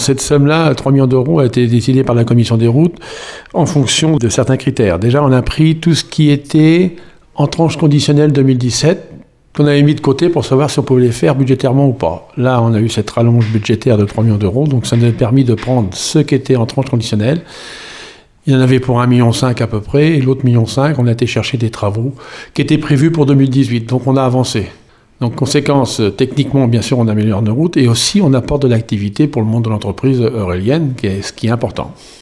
cette somme-là, 3 millions d'euros, a été décidée par la commission des routes en fonction de certains critères. Déjà, on a pris tout ce qui était en tranche conditionnelle 2017, qu'on avait mis de côté pour savoir si on pouvait les faire budgétairement ou pas. Là, on a eu cette rallonge budgétaire de 3 millions d'euros, donc ça nous a permis de prendre ce qui était en tranche conditionnelle. Il y en avait pour 1,5 million à peu près, et l'autre 1,5 million, on a été chercher des travaux qui étaient prévus pour 2018, donc on a avancé. Donc, conséquence, techniquement, bien sûr, on améliore nos routes, et aussi on apporte de l'activité pour le monde de l'entreprise eurélienne, ce qui est important.